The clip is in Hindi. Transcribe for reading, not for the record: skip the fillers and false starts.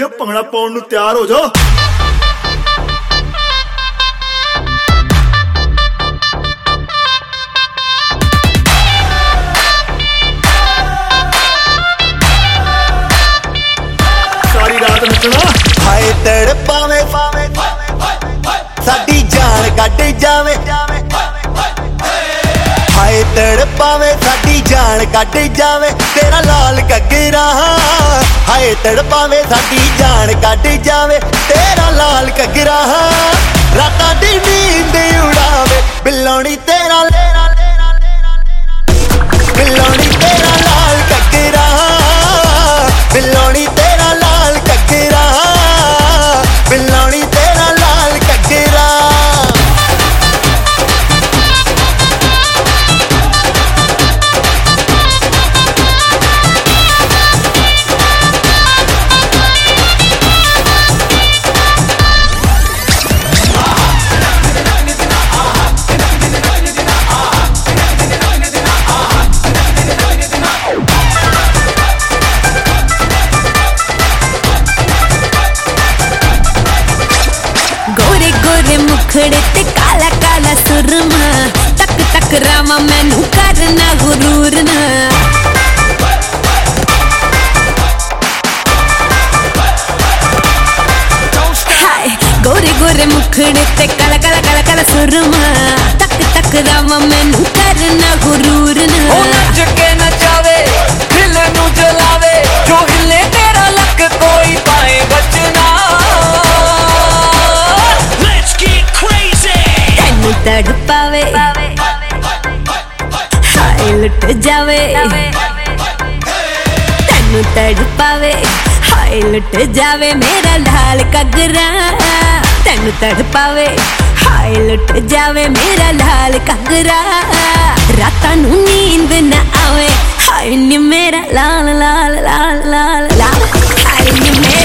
ਭੰਗੜਾ ਪਾਉਣ ਨੂੰ ਤਿਆਰ ਹੋ ਜਾਓ। ਸਾਰੀ ਰਾਤ ਨੱਚਣਾ। ਹਾਏ ਤੜਪਾਵੇਂ ਸਾਡੀ ਜਾਨ ਕੱਢ ਜਾਵੇ, ਹਾਏ ਤੜਪਾਵੇਂ ਸਾਡੀ ਜਾਨ ਕੱਢ ਜਾਵੇ ਤੇਰਾ ਲਾਲ ਘੱਗਰਾ। ਹਾਏ ਤੜਪਾਵੇਂ ਸਾਡੀ ਜਾਨ ਕੱਢ ਜਾਵੇ ਤੇਰਾ ਲਾਲ ਘੱਗਰਾ। ਰਾਤਾਂ ਦੀ ਨੀਂਦ ਉਡਾਵੇ ਬਿੱਲੋਣੀ ਤੇਰਾ, ਬਿੱਲੋਣੀ ਤੇਰਾ ਲਾਲ ਘੱਗਰਾ, ਬਿੱਲੋਣੀ ਤੇਰਾ ਲਾਲ ਘੱਗਰਾ, ਬਿੱਲੋਣੀ ਤੇਰਾ ਲਾਲ ਘੱਗਰਾ। मुखड़े ते काला काला सुरमा, तक तक रामा मैनू करना गुरूर ना। हाय गोरे गोरे मुखड़े ते काला काला काला काला सुरमा, तक तक रामा मैनू करना गुरूर ना। ओ नच के नचावे दिल नू जलावे, जो हिले तेरा लक कोई पाए बचना। तड़पावे हाय लुट जावे, तेनू तड़पावे हाय लुट जावे मेरा लाल घग्गरा। तेनू तड़पावे हाय लुट जावे मेरा लाल घग्गरा। रातां नू नींद न आवे हाय नी मेरा लाल लाल लाल लाल लाल, हाय नी मेरा